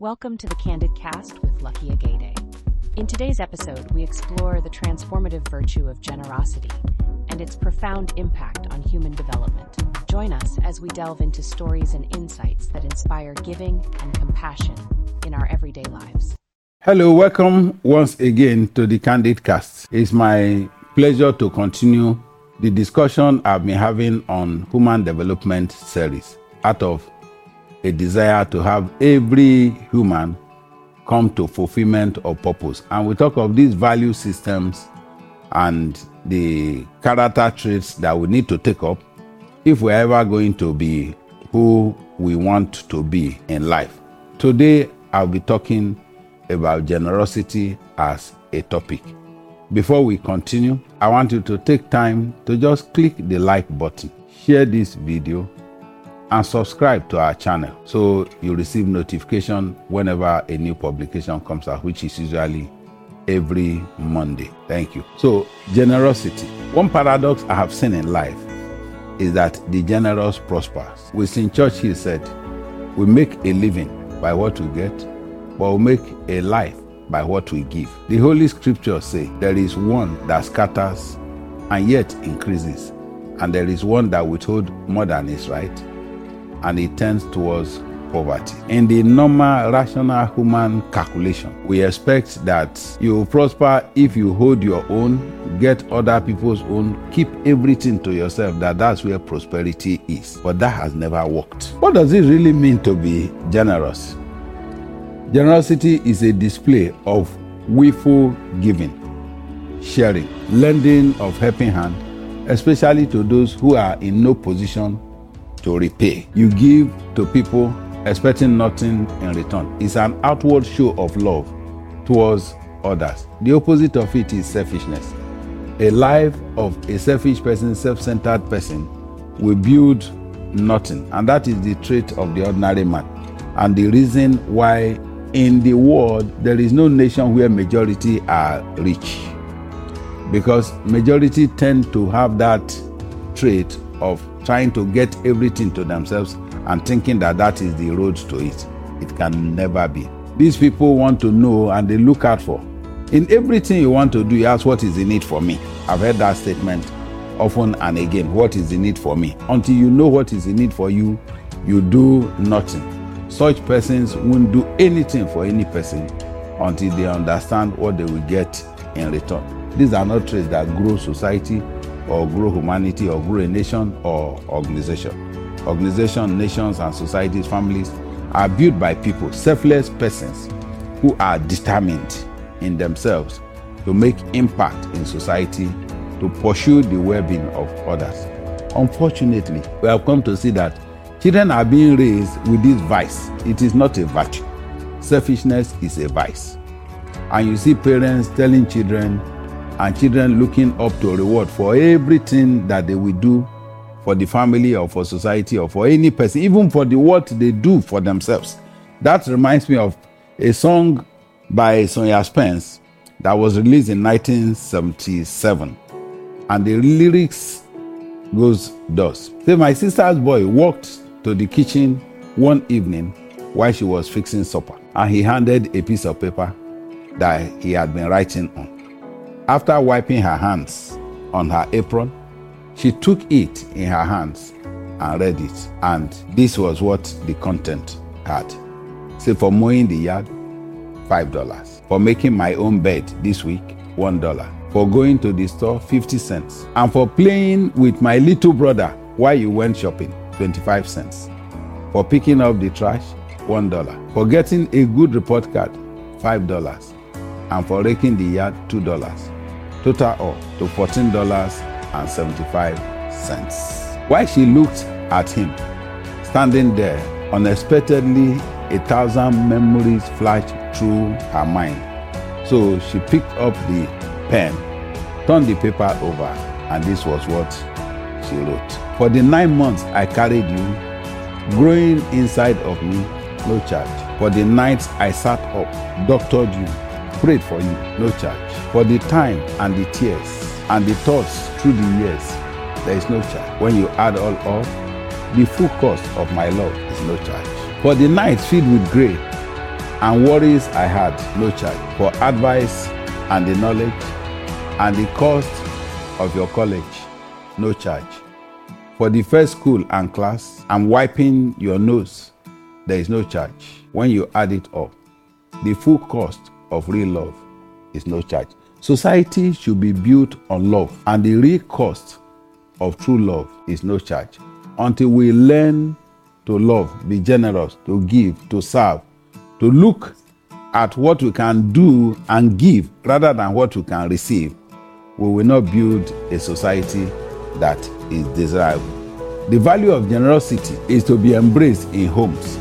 Welcome to the Candid Cast with Lucky Agade. In today's episode, we explore the transformative virtue of generosity and its profound impact on human development. Join us as we delve into stories and insights that inspire giving and compassion in our everyday lives. Hello, welcome once again to the Candid Cast. It's my pleasure to continue the discussion I've been having on human development series out of a desire to have every human come to fulfillment of purpose. And we talk of these value systems and the character traits that we need to take up if we're ever going to be who we want to be in life. Today, I'll be talking about generosity as a topic. Before we continue, I want you to take time to just click the like button, share this video, and subscribe to our channel so you receive notification whenever a new publication comes out, which is usually every Monday. Thank you. So, generosity. One paradox I have seen in life is that the generous prospers. Winston Churchill said, we make a living by what we get, but we make a life by what we give. The Holy Scriptures say there is one that scatters and yet increases, and there is one that withholds more than is right, and it tends towards poverty. In the normal, rational human calculation, we expect that you will prosper if you hold your own, get other people's own, keep everything to yourself, that's where prosperity is. But that has never worked. What does it really mean to be generous? Generosity is a display of willful giving, sharing, lending of helping hand, especially to those who are in no position to repay. You give to people expecting nothing in return. It's an outward show of love towards others. The opposite of it is selfishness. A life of a selfish person, self-centered person, will build nothing. And that is the trait of the ordinary man. And the reason why in the world there is no nation where majority are rich. Because majority tend to have that trait of trying to get everything to themselves and thinking that is the road to it. It can never be. These people want to know and they look out for. In everything you want to do, you ask, what is in it for me? I've heard that statement often and again. What is in it for me? Until you know what is in it for you, you do nothing. Such persons won't do anything for any person until they understand what they will get in return. These are not traits that grow society or grow humanity or grow a nation or organization. Organization, nations, and societies, families are built by people, selfless persons who are determined in themselves to make impact in society, to pursue the well-being of others. Unfortunately, we have come to see that children are being raised with this vice. It is not a virtue. Selfishness is a vice. And you see parents telling children, and children looking up to a reward for everything that they will do for the family or for society or for any person, even for the what they do for themselves. That reminds me of a song by Sonia Spence that was released in 1977. And the lyrics goes thus. Say, my sister's boy walked to the kitchen one evening while she was fixing supper, and he handed a piece of paper that he had been writing on. After wiping her hands on her apron, she took it in her hands and read it. And this was what the content had. Say, for mowing the yard, $5. For making my own bed this week, $1. For going to the store, 50 cents. And for playing with my little brother while you went shopping, 25 cents. For picking up the trash, $1. For getting a good report card, $5. And for raking the yard, $2. Total up to $14.75. While she looked at him, standing there, unexpectedly 1,000 memories flashed through her mind. So she picked up the pen, turned the paper over, and this was what she wrote. For the 9 months I carried you, growing inside of me, no charge. For the nights I sat up, doctored you, prayed for you, no charge. For the time and the tears and the thoughts through the years, there is no charge. When you add all up, the full cost of my love is no charge. For the nights filled with gray and worries I had, no charge. For advice and the knowledge and the cost of your college, no charge. For the first school and class and wiping your nose, there is no charge. When you add it up, the full cost of real love is no charge. Society should be built on love, and the real cost of true love is no charge. Until we learn to love, be generous, to give, to serve, to look at what we can do and give rather than what we can receive, we will not build a society that is desirable. The value of generosity is to be embraced in homes.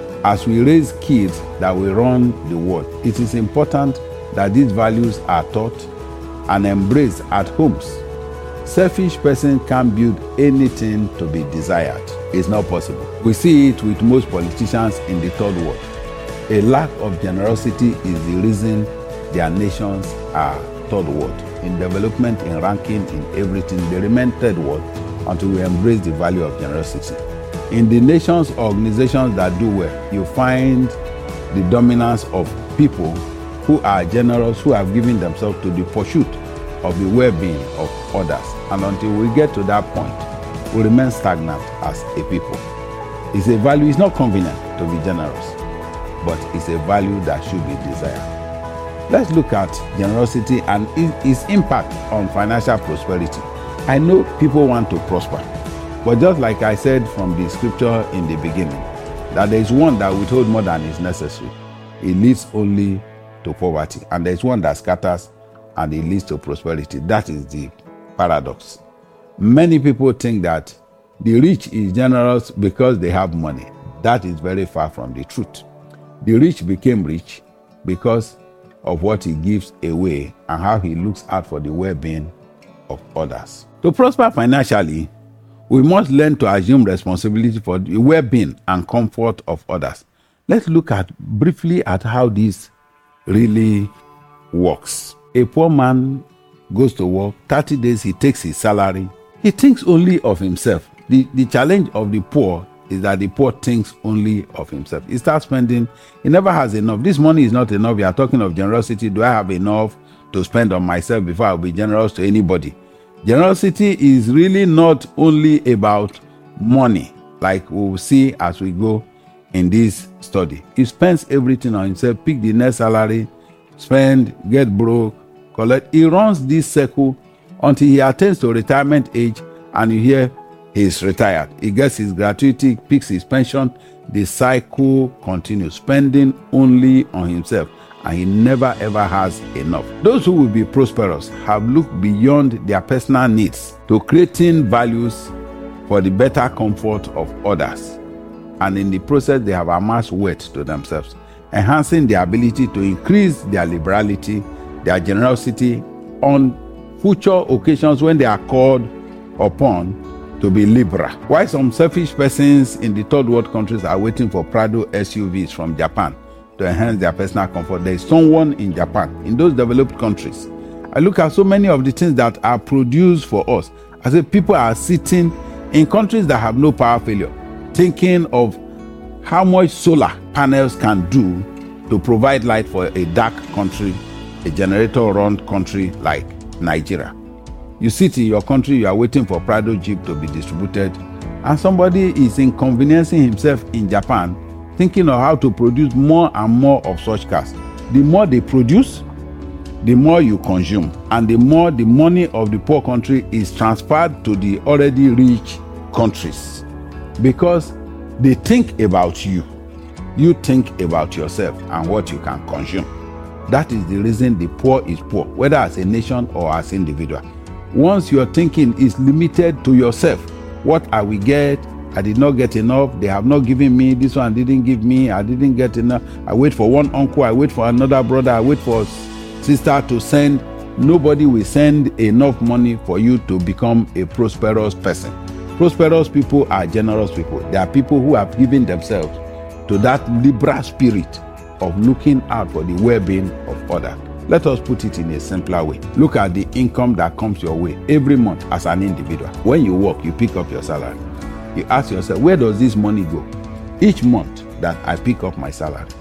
As we raise kids that will run the world, it is important that these values are taught and embraced at homes. Selfish person can't build anything to be desired. It's not possible. We see it with most politicians in the third world. A lack of generosity is the reason their nations are third world. In development, in ranking, in everything, they remain third world until we embrace the value of generosity. In the nations or organizations that do well, you find the dominance of people who are generous, who have given themselves to the pursuit of the well-being of others. And until we get to that point, we remain stagnant as a people. It's a value, it's not convenient to be generous, but it's a value that should be desired. Let's look at generosity and its impact on financial prosperity. I know people want to prosper, but just like I said from the scripture in the beginning, that there is one that withholds more than is necessary. It leads only to poverty. And there is one that scatters and it leads to prosperity. That is the paradox. Many people think that the rich is generous because they have money. That is very far from the truth. The rich became rich because of what he gives away and how he looks out for the well-being of others. To prosper financially, we must learn to assume responsibility for the well-being and comfort of others. Let's look briefly at how this really works. A poor man goes to work, 30 days he takes his salary. He thinks only of himself. The challenge of the poor is that the poor thinks only of himself. He starts spending, he never has enough. This money is not enough. We are talking of generosity. Do I have enough to spend on myself before I'll be generous to anybody? Generosity is really not only about money, like we will see as we go in this study. He spends everything on himself, pick the next salary, spend, get broke, collect. He runs this circle until he attains to retirement age and you hear he's retired. He gets his gratuity, picks his pension. The cycle continues, spending only on himself, and he never ever has enough. Those who will be prosperous have looked beyond their personal needs to creating values for the better comfort of others. And in the process, they have amassed wealth to themselves, enhancing their ability to increase their liberality, their generosity on future occasions when they are called upon to be liberal. While some selfish persons in the third world countries are waiting for Prado SUVs from Japan to enhance their personal comfort, there is someone in Japan, in those developed countries. I look at so many of the things that are produced for us. I say people are sitting in countries that have no power failure, thinking of how much solar panels can do to provide light for a dark country, a generator-run country like Nigeria. You sit in your country, you are waiting for Prado Jeep to be distributed, and somebody is inconveniencing himself in Japan, thinking of how to produce more and more of such cars. The more they produce, the more you consume, and the more the money of the poor country is transferred to the already rich countries, because they think about you. You think about yourself and what you can consume. That is the reason the poor is poor, whether as a nation or as individual. Once your thinking is limited to yourself, what I will get, I did not get enough, they have not given me, this one didn't give me, I didn't get enough, I wait for one uncle, I wait for another brother, I wait for sister to send. Nobody will send enough money for you to become a prosperous person. Prosperous people are generous people. They are people who have given themselves to that liberal spirit of looking out for the well-being of others. Let us put it in a simpler way. Look at the income that comes your way every month as an individual. When you work, you pick up your salary. You ask yourself, where does this money go? Each month that I pick up my salary,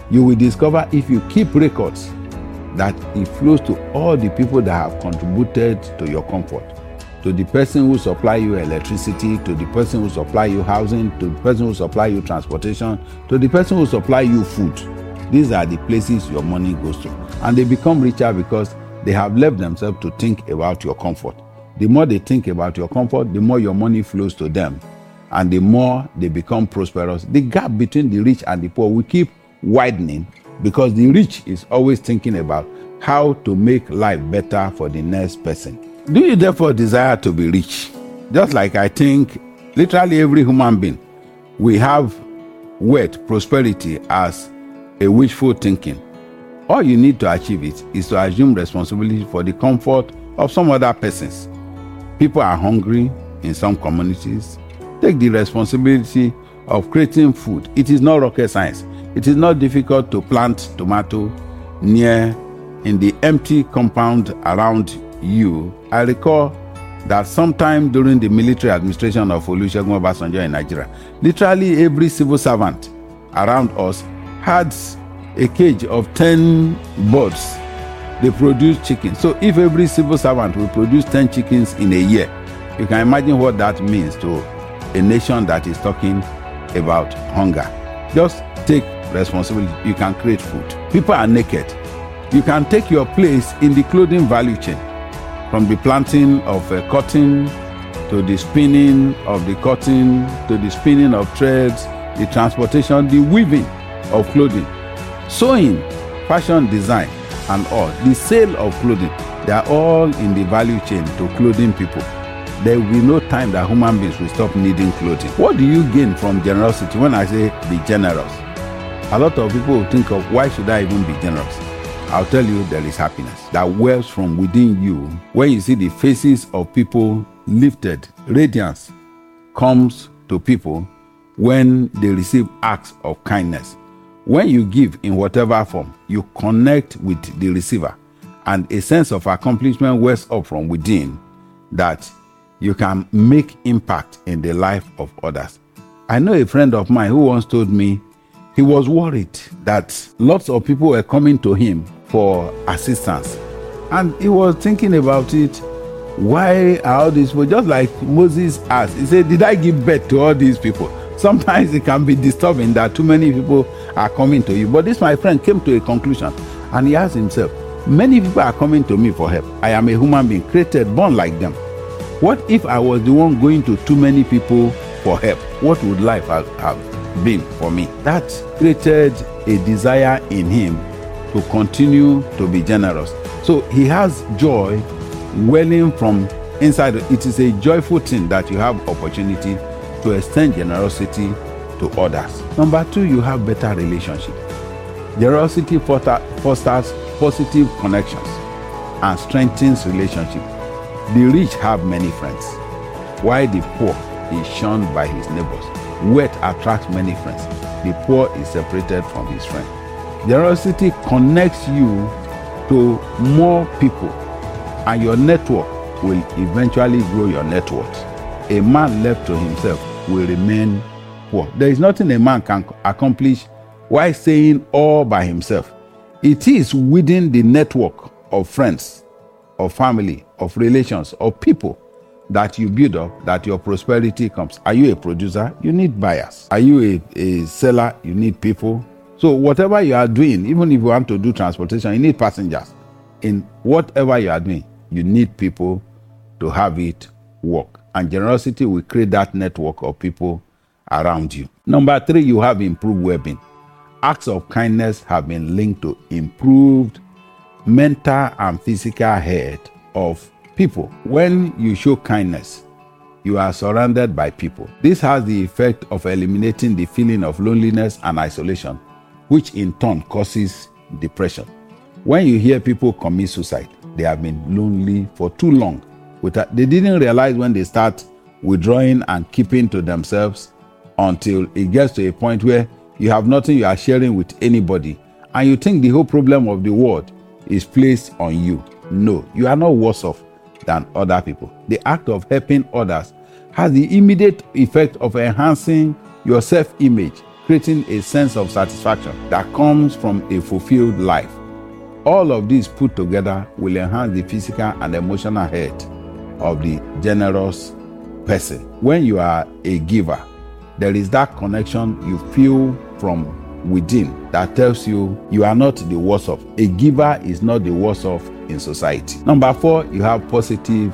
You will discover, if you keep records, that it flows to all the people that have contributed to your comfort. To the person who supply you electricity, to the person who supply you housing, to the person who supply you transportation, to the person who supply you food. These are the places your money goes to. And they become richer because they have left themselves to think about your comfort. The more they think about your comfort, the more your money flows to them, and the more they become prosperous. The gap between the rich and the poor will keep widening, because the rich is always thinking about how to make life better for the next person. Do you therefore desire to be rich? Just like I think literally every human being, we have wealth, prosperity as a wishful thinking. All you need to achieve it is to assume responsibility for the comfort of some other persons. People are hungry in some communities. Take the responsibility of creating food. It is not rocket science. It is not difficult to plant tomato in the empty compound around you. I recall that sometime during the military administration of Olusegun Obasanjo in Nigeria, literally every civil servant around us had a cage of 10 birds. They produce chicken. So if every civil servant will produce 10 chickens in a year, you can imagine what that means to a nation that is talking about hunger. Just take responsibility. You can create food. People are naked. You can take your place in the clothing value chain, from the planting of cotton to the spinning of the cotton to the spinning of threads, the transportation, the weaving of clothing, sewing, fashion design, and all. The sale of clothing, they are all in the value chain to clothing people. There will be no time that human beings will stop needing clothing. What do you gain from generosity? When I say be generous, a lot of people will think of, why should I even be generous? I'll tell you, there is happiness that wells from within you. When you see the faces of people lifted, radiance comes to people when they receive acts of kindness. When you give in whatever form, you connect with the receiver, and a sense of accomplishment wells up from within, that you can make impact in the life of others. I know a friend of mine who once told me he was worried that lots of people were coming to him for assistance, and he was thinking about it. Why are all these people? Just like Moses asked, he said, did I give birth to all these people? Sometimes it can be disturbing that too many people are coming to you. But this, my friend, came to a conclusion, and he asked himself, many people are coming to me for help. I am a human being, created, born like them. What if I was the one going to too many people for help? What would life have been for me? That created a desire in him to continue to be generous. So he has joy welling from inside. It is a joyful thing that you have opportunity to extend generosity to others. Number 2, you have better relationship. Generosity fosters positive connections and strengthens relationship. The rich have many friends, while the poor is shunned by his neighbors. Wealth attracts many friends. The poor is separated from his friend. Generosity connects you to more people, and your network will eventually grow your net worth. A man left to himself will remain poor. There is nothing a man can accomplish while staying all by himself. It is within the network of friends, of family, of relations, of people that you build up that your prosperity comes. Are you a producer? You need buyers. Are you a seller? You need people. So whatever you are doing, even if you want to do transportation, you need passengers. In whatever you are doing, you need people to have it work. And generosity will create that network of people around you. Number 3, you have improved well-being. Acts of kindness have been linked to improved mental and physical health of people. When you show kindness, you are surrounded by people. This has the effect of eliminating the feeling of loneliness and isolation, which in turn causes depression. When you hear people commit suicide, they have been lonely for too long. They didn't realize when they start withdrawing and keeping to themselves until it gets to a point where you have nothing you are sharing with anybody, and you think the whole problem of the world is placed on you. No, you are not worse off than other people. The act of helping others has the immediate effect of enhancing your self-image creating a sense of satisfaction that comes from a fulfilled life. All of these put together will enhance the physical and emotional health of the generous person. When you are a giver, there is that connection you feel from within that tells you you are not the worst off. A giver is not the worst off in society. Number 4, you have positive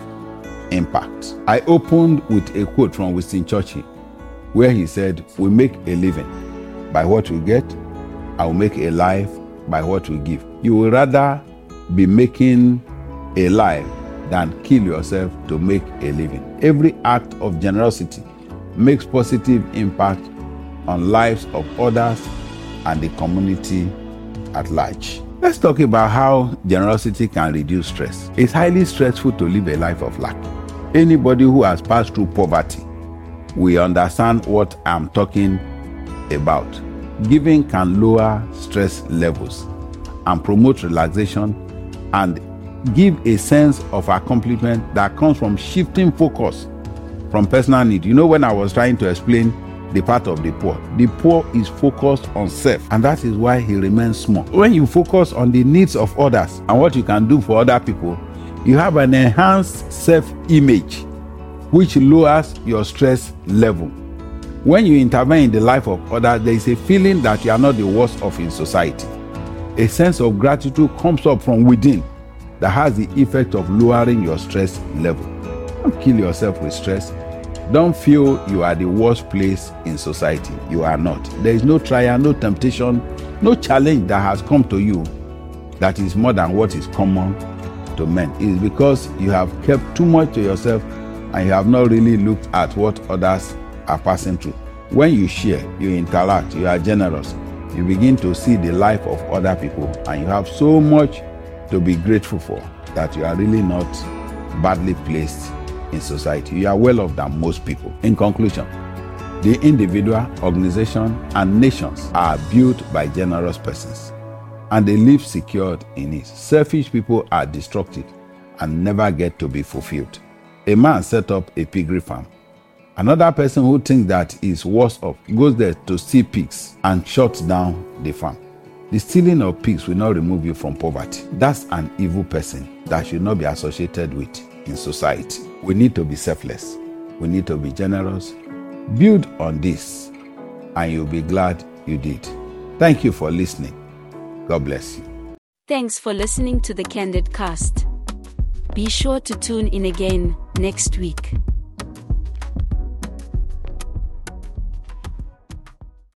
impact. I opened with a quote from Winston Churchill where he said, "We make a living by what we get, I will make a life by what we give." You will rather be making a life than kill yourself to make a living. Every act of generosity makes positive impact on lives of others and the community at large. Let's talk about how generosity can reduce stress. It's highly stressful to live a life of lack. Anybody who has passed through poverty will understand what I'm talking about. Giving can lower stress levels and promote relaxation and give a sense of accomplishment that comes from shifting focus from personal need. You know, when I was trying to explain the part of the poor is focused on self, and that is why he remains small. When you focus on the needs of others and what you can do for other people, you have an enhanced self-image which lowers your stress level. When you intervene in the life of others, there is a feeling that you are not the worst off in society. A sense of gratitude comes up from within that has the effect of lowering your stress level. Don't kill yourself with stress. Don't feel you are the worst place in society. You are not. There is no trial, no temptation, no challenge that has come to you that is more than what is common to men. It is because you have kept too much to yourself and you have not really looked at what others are passing through. When you share, you interact, you are generous, you begin to see the life of other people, and you have so much to be grateful for that you are really not badly placed in society. You are well off than most people. In conclusion, the individual, organization, and nations are built by generous persons, and they live secured in it. Selfish people are destructive and never get to be fulfilled. A man set up a piggery farm. Another person who thinks that is worse off goes there to steal pigs and shuts down the farm. The stealing of pigs will not remove you from poverty. That's an evil person that should not be associated with in society. We need to be selfless. We need to be generous. Build on this, and you'll be glad you did. Thank you for listening. God bless you. Thanks for listening to the Candid Cast. Be sure to tune in again next week.